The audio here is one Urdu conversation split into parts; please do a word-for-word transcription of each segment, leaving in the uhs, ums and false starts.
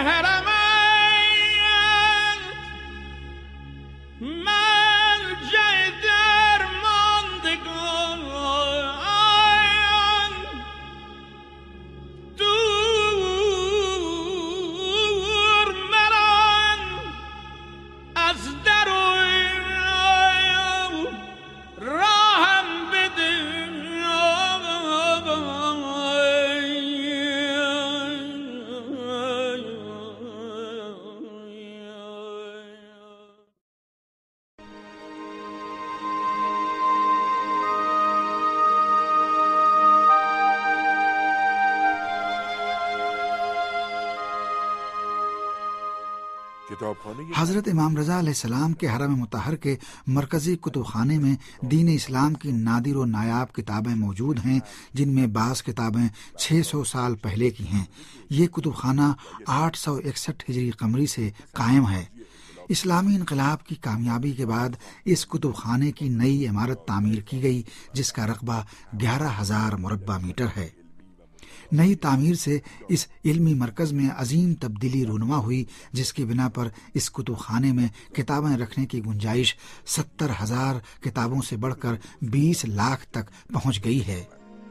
حضرت امام رضا علیہ السلام کے حرم مطہر کے مرکزی کتب خانے میں دین اسلام کی نادر و نایاب کتابیں موجود ہیں، جن میں بعض کتابیں چھ سو سال پہلے کی ہیں۔ یہ کتب خانہ آٹھ سو اکسٹھ ہجری قمری سے قائم ہے۔ اسلامی انقلاب کی کامیابی کے بعد اس کتب خانے کی نئی عمارت تعمیر کی گئی، جس کا رقبہ گیارہ ہزار مربع میٹر ہے۔ نئی تعمیر سے اس علمی مرکز میں عظیم تبدیلی رونما ہوئی، جس کی بنا پر اس کتب خانے میں کتابیں رکھنے کی گنجائش ستر ہزار کتابوں سے بڑھ کر بیس لاکھ تک پہنچ گئی ہے۔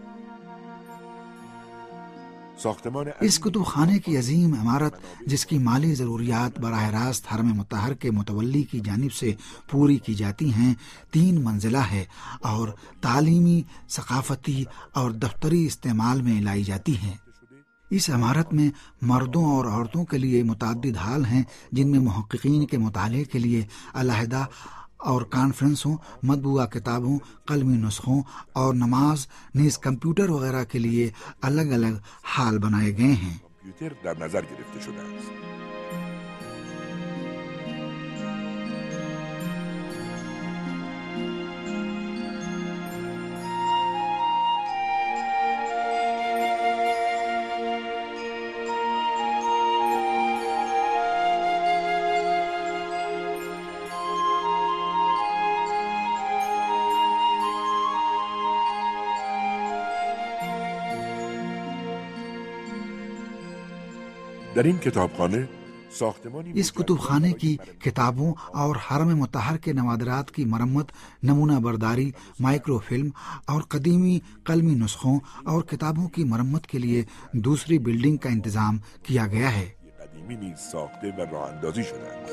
اس کتب خانے کی عظیم عمارت، جس کی مالی ضروریات براہ راست حرم مطہر کے متولی کی جانب سے پوری کی جاتی ہیں، تین منزلہ ہے اور تعلیمی، ثقافتی اور دفتری استعمال میں لائی جاتی ہے۔ اس عمارت میں مردوں اور عورتوں کے لیے متعدد ہال ہیں، جن میں محققین کے مطالعے کے لیے علیحدہ اور کانفرنسوں، مطبوعہ کتابوں، قلمی نسخوں اور نماز نیز کمپیوٹر وغیرہ کے لیے الگ الگ ہال بنائے گئے ہیں۔ در این کتابخانه اس کتب خانے کی کتابوں اور حرم مطہر کے نوادرات کی مرمت، نمونہ برداری، مائکرو فلم اور قدیمی قلمی نسخوں اور کتابوں کی مرمت کے لیے دوسری بلڈنگ کا انتظام کیا گیا ہے۔ قدیمی نیز ساخته و راه اندازی شده است۔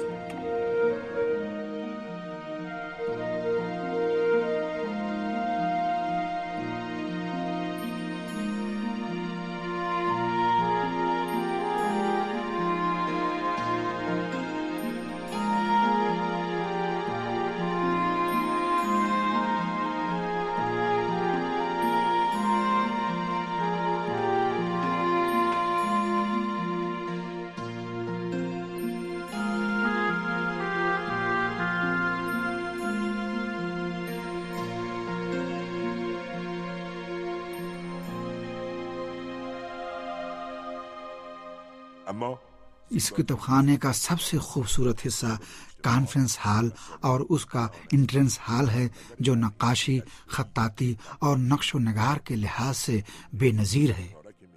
اس کتب خانے کا سب سے خوبصورت حصہ کانفرنس ہال اور اس کا انٹرنس ہال ہے، جو نقاشی، خطاطی اور نقش و نگار کے لحاظ سے بے نظیر ہے۔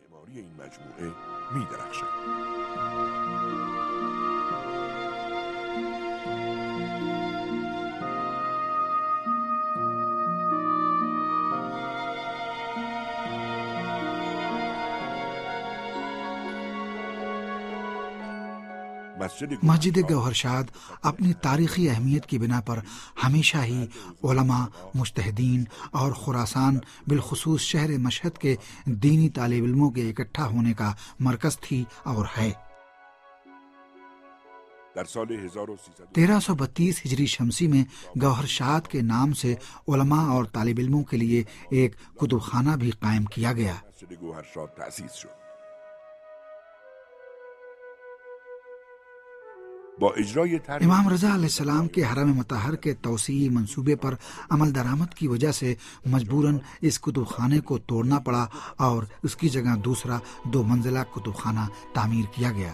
مسجد گوہر شاد اپنی تاریخی اہمیت کی بنا پر ہمیشہ ہی علماء، مجتہدین اور خراسان بالخصوص شہر مشہد کے دینی طالب علموں کے اکٹھا ہونے کا مرکز تھی اور ہے۔ تیرہ سو بتیس ہجری شمسی میں گوہر شاد کے نام سے علماء اور طالب علموں کے لیے ایک کتب خانہ بھی قائم کیا گیا۔ امام رضا علیہ السلام کے حرم مطہر کے توسیعی منصوبے پر عمل درآمد کی وجہ سے مجبوراً اس کتب خانے کو توڑنا پڑا اور اس کی جگہ دوسرا دو منزلہ کتب خانہ تعمیر کیا گیا۔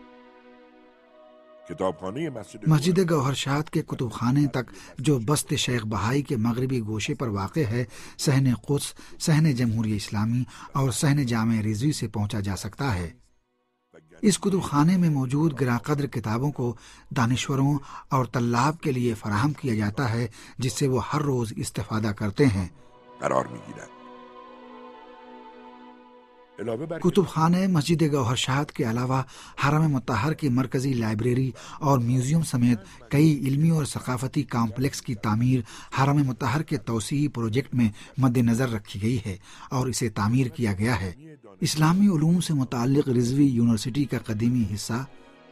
مسجد گوہر شاد کے کتب خانے تک، جو بست شیخ بہائی کے مغربی گوشے پر واقع ہے، صحن قدس، صحن جمہوریہ اسلامی اور صحن جامع رضوی سے پہنچا جا سکتا ہے۔ اس کتب خانے میں موجود گراں قدر کتابوں کو دانشوروں اور طلاب کے لیے فراہم کیا جاتا ہے، جس سے وہ ہر روز استفادہ کرتے ہیں۔ قرار میگیرد. علاوه بر کتب خانے مسجد گوہر شاد کے علاوہ حرم مطہر کی مرکزی لائبریری اور میوزیم سمیت کئی علمی اور ثقافتی کمپلیکس کی تعمیر حرم مطہر کے توسیعی پروجیکٹ میں مد نظر رکھی گئی ہے اور اسے تعمیر کیا گیا ہے۔ اسلامی علوم سے متعلق رضوی یونیورسٹی کا قدیمی حصہ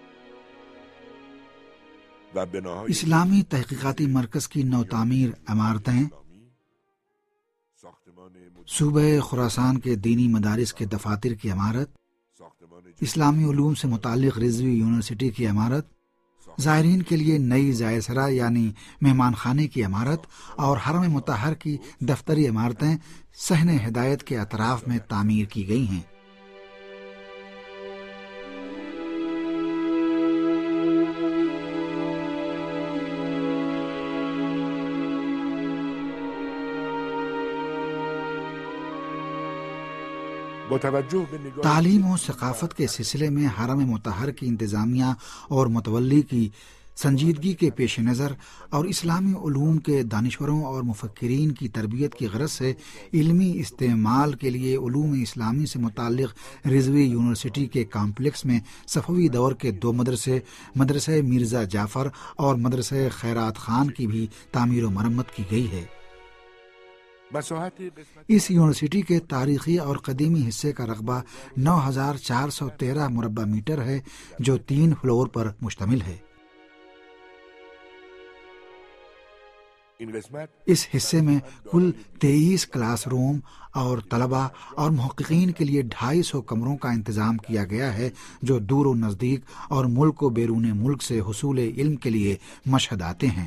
و بناهای اسلامی تحقیقاتی مرکز کی نو تعمیر عمارتیں، ساختمان مد- صوبہ خراسان کے دینی مدارس کے دفاتر کی عمارت، ساختمان اسلامی علوم سے متعلق رضوی یونیورسٹی کی عمارت، زائرین کے لیے نئی زائرسرا یعنی مہمان خانے کی عمارت اور حرم مطہر کی دفتری عمارتیں صحن ہدایت کے اطراف میں تعمیر کی گئی ہیں۔ با توجه به نگاه تعلیم و ثقافت کے سلسلے میں حرم مطہر کی انتظامیہ اور متولی کی سنجیدگی کے پیش نظر اور اسلامی علوم کے دانشوروں اور مفکرین کی تربیت کی غرض سے علمی استعمال کے لیے علوم اسلامی سے متعلق رضوی یونیورسٹی کے کمپلیکس میں صفوی دور کے دو مدرسے، مدرسہ مرزا جعفر اور مدرسہ خیرات خان کی بھی تعمیر و مرمت کی گئی ہے۔ مساحت قسمت اس یونیورسٹی کے تاریخی اور قدیمی حصے کا رقبہ نو ہزار چار سو تیرہ مربع میٹر ہے، جو تین فلور پر مشتمل ہے۔ این قسمت اس حصے میں کل تیئیس کلاس روم اور طلباء اور محققین کے لیے ڈھائی سو کمروں کا انتظام کیا گیا ہے، جو دور و نزدیک اور ملک و بیرون ملک سے حصول علم کے لیے مشہد آتے ہیں۔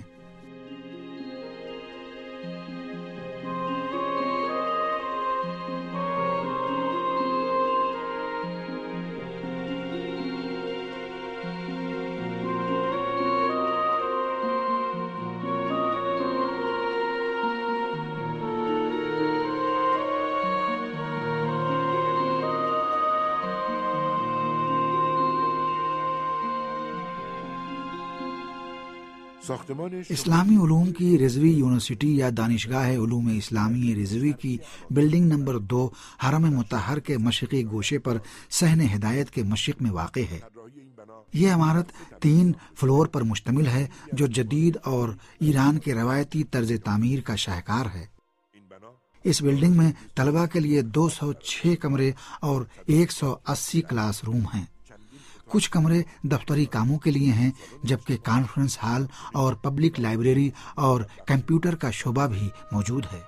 ساختمان اسلامی علوم کی رضوی یونیورسٹی یا دانشگاہ علوم اسلامی رضوی کی بلڈنگ نمبر دو حرم مطہر کے مشرقی گوشے پر صحن ہدایت کے مشرق میں واقع ہے۔ طراحی این بنا یہ عمارت تین فلور پر مشتمل ہے، جو جدید اور ایران کے روایتی طرز تعمیر کا شاہکار ہے۔ این بنا اس بلڈنگ میں طلباء کے لیے دو سو چھ کمرے اور ایک سو اسی کلاس روم ہیں۔ کچھ کمرے دفتری کاموں کے لیے ہیں، جبکہ کانفرنس ہال اور پبلک لائبریری اور کمپیوٹر کا شعبہ بھی موجود ہے۔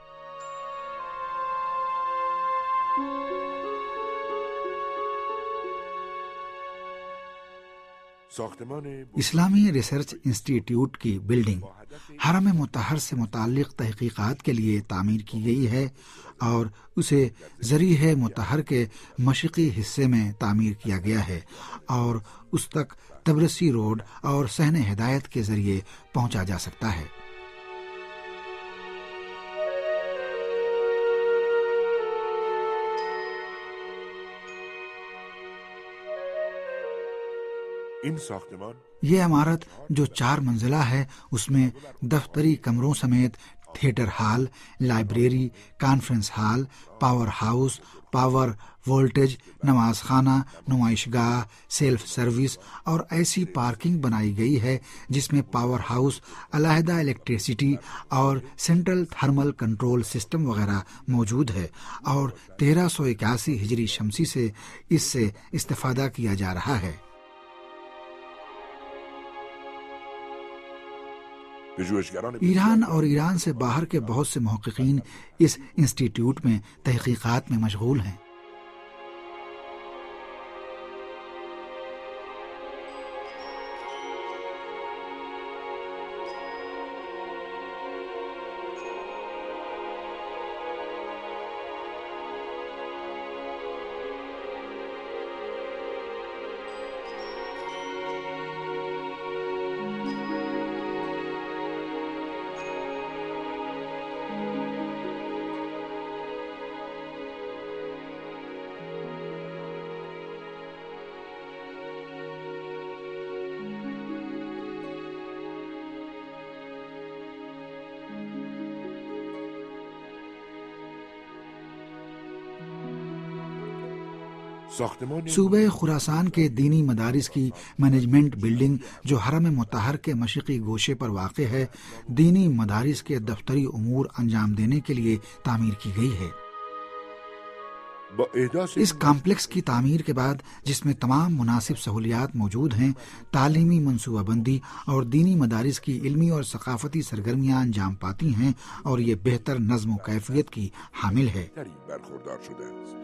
ساختمان اسلامی ریسرچ انسٹی ٹیوٹ کی بلڈنگ حرم مطہر سے متعلق تحقیقات کے لیے تعمیر کی گئی ہے اور اسے ذریح مطہر کے مشرقی حصے میں تعمیر کیا گیا ہے اور اس تک تبرسی روڈ اور صحن ہدایت کے ذریعے پہنچا جا سکتا ہے۔ این ساختمان یہ عمارت جو چار منزلہ ہے، اس میں دفتری کمروں سمیت theatre hall, library, conference hall, power house, power voltage, نماز خانہ، نمائش گاہ، سیلف سروس اور ایسی پارکنگ بنائی گئی ہے جس میں پاور ہاؤس، علیحدہ الیکٹریسٹی اور سینٹرل تھرمل کنٹرول سسٹم وغیرہ موجود ہے، اور تیرہ سو اکیاسی ہجری شمسی سے اس سے استفادہ کیا جا رہا ہے۔ پژوهشگران ایران اور ایران سے باہر کے بہت سے محققین اس انسٹیٹیوٹ میں تحقیقات میں مشغول ہیں۔ ساختمان صوبہ خراسان کے دینی مدارس کی مینجمنٹ بلڈنگ جو حرم مطہر کے مشرقی گوشے پر واقع ہے، دینی مدارس کے دفتری امور انجام دینے کے لیے تعمیر کی گئی ہے۔ با احداث اس کمپلیکس کی تعمیر کے بعد، جس میں تمام مناسب سہولیات موجود ہیں، تعلیمی منصوبہ بندی اور دینی مدارس کی علمی اور ثقافتی سرگرمیاں انجام پاتی ہیں اور یہ بہتر نظم و کیفیت کی حامل ہے۔ تری برخوردار شده است.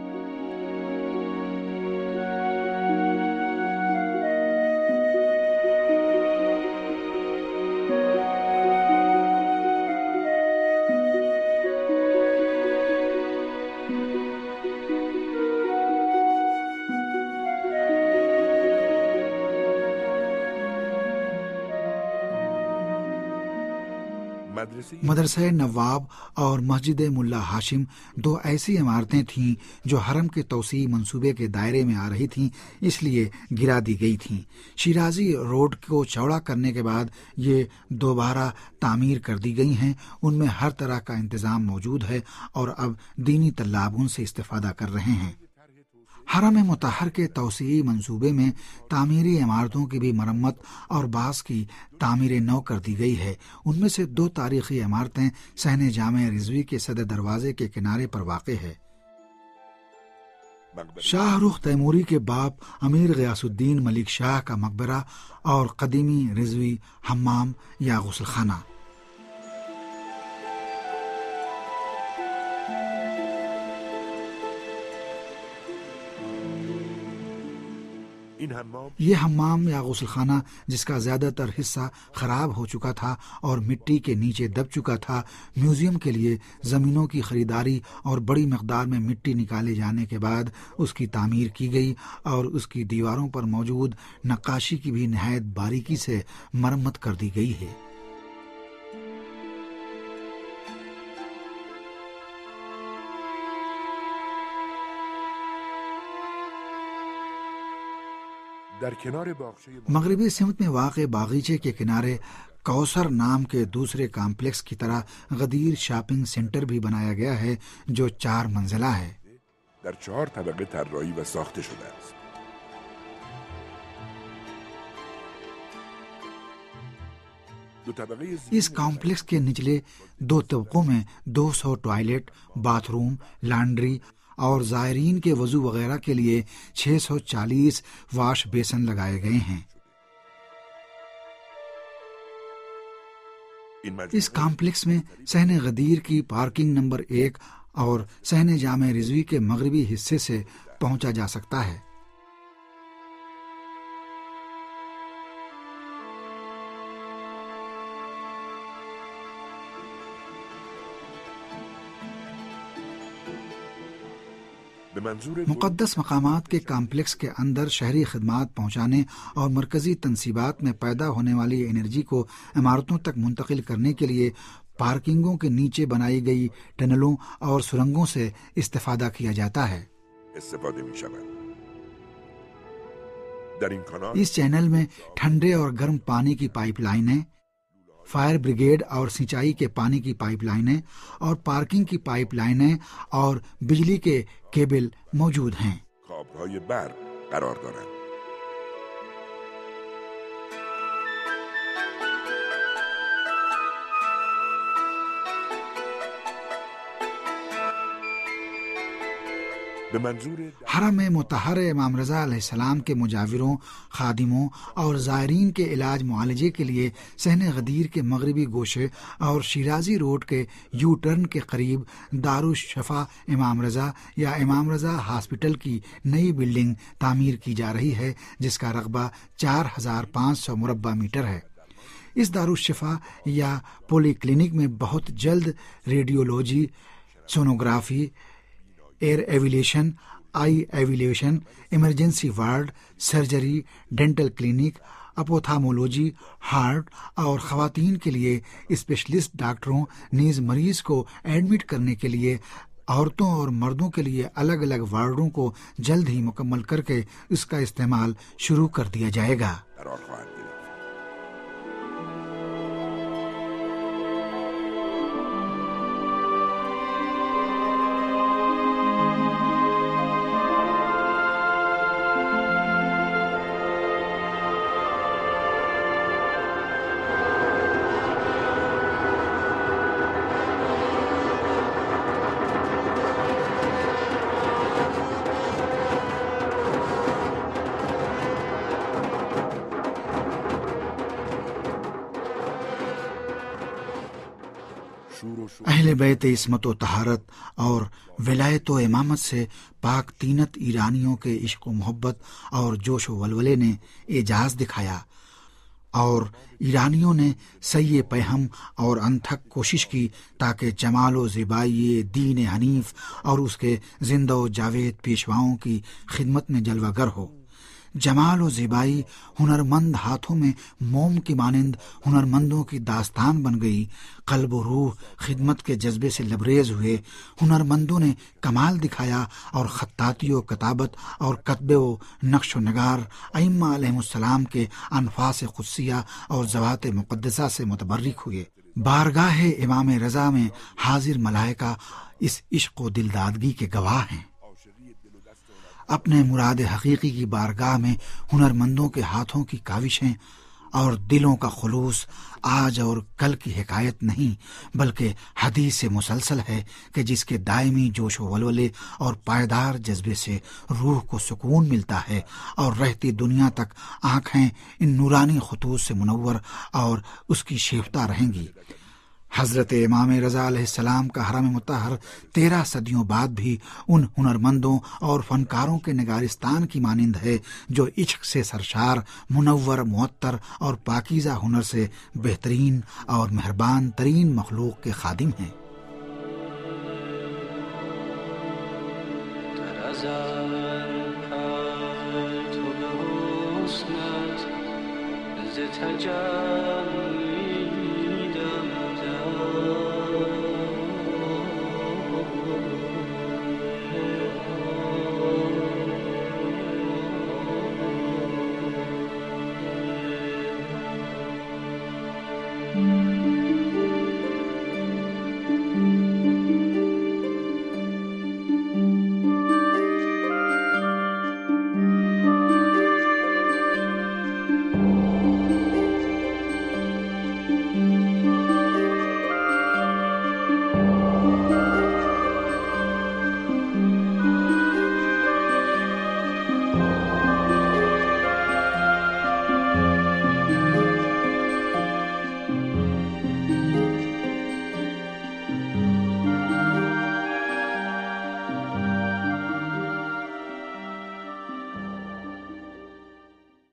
مدرسہ نواب اور مسجد ملا ہاشم دو ایسی عمارتیں تھیں جو حرم کے توسیع منصوبے کے دائرے میں آ رہی تھیں، اس لیے گرا دی گئی تھیں۔ شیرازی روڈ کو چوڑا کرنے کے بعد یہ دوبارہ تعمیر کر دی گئی ہیں۔ ان میں ہر طرح کا انتظام موجود ہے اور اب دینی طلاب ان سے استفادہ کر رہے ہیں۔ حرم مطہر کے توسیعی منصوبے میں تعمیری عمارتوں کی بھی مرمت اور بعض کی تعمیر نو کر دی گئی ہے۔ ان میں سے دو تاریخی عمارتیں صحن جامع رضوی کے صدر دروازے کے کنارے پر واقع ہے۔ شاہ رخ تیموری کے باپ امیر غیاث الدین ملک شاہ کا مقبرہ اور قدیمی رضوی حمام یا غسل خانہ۔ یہ حمام یا غسل خانہ، جس کا زیادہ تر حصہ خراب ہو چکا تھا اور مٹی کے نیچے دب چکا تھا، میوزیم کے لیے زمینوں کی خریداری اور بڑی مقدار میں مٹی نکالے جانے کے بعد اس کی تعمیر کی گئی اور اس کی دیواروں پر موجود نقاشی کی بھی نہایت باریکی سے مرمت کر دی گئی ہے۔ در کنار باغچه مغربی سمت میں واقع باغیچے کے کنارے کوثر نام کے دوسرے کمپلیکس کی طرح غدیر شاپنگ سینٹر بھی بنایا گیا ہے جو چار منزلہ ہے۔ در چهار طبقه طراحی و ساخته شده است. دو طبقه زیر اس کمپلیکس کے نچلے دو طبقوں میں دو سو ٹوائلٹ، باتھ روم، لانڈری اور زائرین کے وضو وغیرہ کے لیے چھ سو چالیس واش بیسن لگائے گئے ہیں۔ این مجموعه اس کمپلیکس میں صحن غدیر کی پارکنگ نمبر ایک اور صحن جامع رضوی کے مغربی حصے سے پہنچا جا سکتا ہے۔ به منظور مقدس مقامات کے کمپلیکس کے اندر شہری خدمات پہنچانے اور مرکزی تنصیبات میں پیدا ہونے والی انرجی کو عمارتوں تک منتقل کرنے کے لیے پارکنگوں کے نیچے بنائی گئی ٹنلوں اور سرنگوں سے استفادہ کیا جاتا ہے۔ استفاده می شود. در این کانال اس چینل میں ٹھنڈے اور گرم پانی کی پائپ لائنیں، فائر بریگیڈ اور سینچائی کے پانی کی پائپ لائنیں اور پارکنگ کی پائپ لائنیں اور بجلی کے کیبل موجود ہیں۔ کابل‌های برق قرار دارند. به منظور حرم مطہر امام رضا علیہ السلام کے مجاوروں، خادموں اور زائرین کے علاج معالجے کے لیے صحن غدیر کے مغربی گوشے اور شیرازی روڈ کے یو ٹرن کے قریب دارالشفا امام رضا یا امام رضا ہاسپٹل کی نئی بلڈنگ تعمیر کی جا رہی ہے، جس کا رقبہ چار ہزار پانچ سو مربع میٹر ہے۔ اس دارالشفا یا پولی کلینک میں بہت جلد radiology, sonography, ear evaluation, eye evaluation, emergency ward, surgery, dental clinic, ophthalmology, heart اور خواتین کے لیے اسپیشلسٹ ڈاکٹروں نیز مریض کو ایڈمٹ کرنے کے لیے عورتوں اور مردوں کے لیے الگ الگ وارڈوں کو جلد ہی مکمل کر کے اس کا استعمال شروع کر دیا جائے گا۔ قرار خواهد گرفت. اہل بیت عصمت و طہارت اور ولایت و امامت سے پاک تینت ایرانیوں کے عشق و محبت اور جوش و ولولے نے اعجاز دکھایا، اور ایرانیوں نے سعی پیہم اور انتھک کوشش کی تاکہ جمال و زیبائی دین حنیف اور اس کے زندہ و جاوید پیشواؤں کی خدمت میں جلوہ گر ہو۔ جمال و زیبائی ہنرمند ہاتھوں میں موم کی مانند ہنرمندوں کی داستان بن گئی، قلب و روح خدمت کے جذبے سے لبریز ہوئے، ہنرمندوں نے کمال دکھایا، اور خطاطی و کتابت اور کتبے و نقش و نگار ائمہ علیہم السلام کے انفاس قدسیہ اور ذوات مقدسہ سے متبرک ہوئے۔ بارگاہ امام رضا میں حاضر ملائکہ اس عشق و دلدادگی کے گواہ ہیں۔ اپنے مراد حقیقی کی بارگاہ میں ہنرمندوں کے ہاتھوں کی کاوشیں اور دلوں کا خلوص آج اور کل کی حکایت نہیں، بلکہ حدیث مسلسل ہے کہ جس کے دائمی جوش و ولولے اور پائیدار جذبے سے روح کو سکون ملتا ہے، اور رہتی دنیا تک آنکھیں ان نورانی خطوط سے منور اور اس کی شیفتہ رہیں گی۔ حضرت امام رضا علیہ السلام کا حرم مطہر تیرہ صدیوں بعد بھی ان ہنرمندوں اور فنکاروں کے نگارستان کی مانند ہے جو عشق سے سرشار، منور، معطر اور پاکیزہ ہنر سے بہترین اور مہربان ترین مخلوق کے خادم ہیں۔